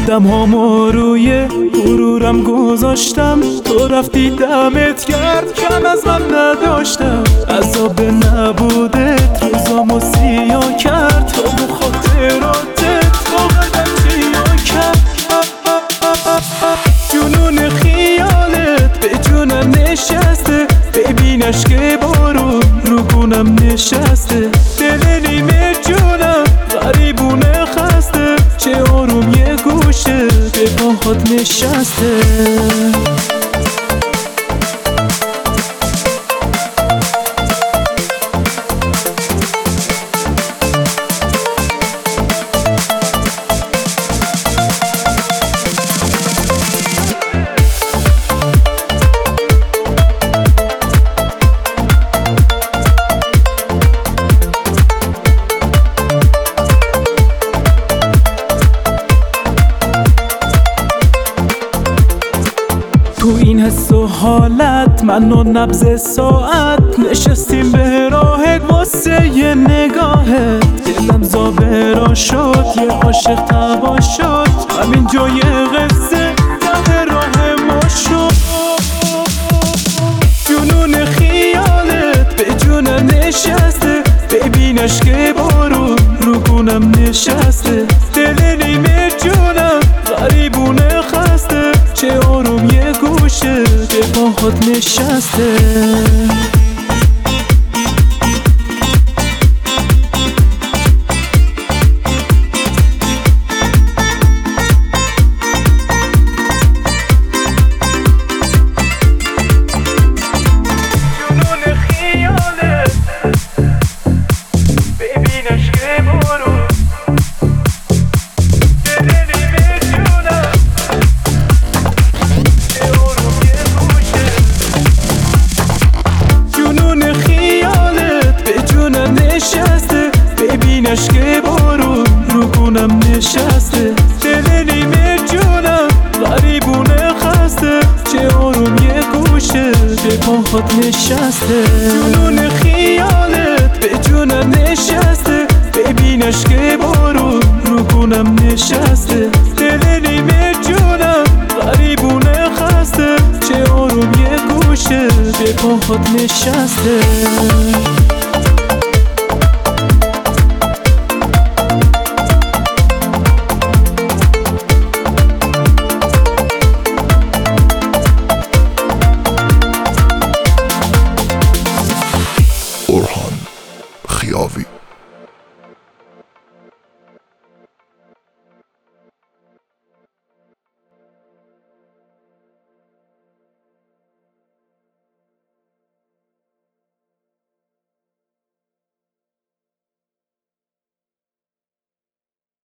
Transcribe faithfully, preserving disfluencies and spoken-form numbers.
قدم هامو روی غرورم گذاشتم، تو رفتی دمت کرد کم از من نداشتم. عذاب نبودت روزامو سیاه کرد، تو با خاطراتت با قدم چیا کرد. جنون خیالت به جونم نشسته، ببینش که بارون رو گونم نشسته. دل نیمه جونم غریبونه خسته، چه آروم یه گوشه به پاهات نشسته. تو این حس و حالت من و نبض ساعت نشستیم به راهت واسه یه نگاهت. دلم زابرا شد یه عاشق تبا شد، همین جای قصه ته راه ما شد. جنون خیالت به جونم نشسته، ببینش که بارون رو گونم نشسته. دل نیمه جونم غریبونه خسته، چه آروم یه گوشه به پاهات نشسته. جنون خیالت ببینش که بارون نشسته، ببینش که بارون رو گونم نشسته. دل نیمه جونم غریبونه خسته، چه آروم یه گوشه به پاهات نشسته. جنون خیالت به جونم نشسته، ببینش که بارون رو گونم نشسته. دل نیمه جونم غریبونه خسته، چه آروم یه گوشه به پاهات نشسته.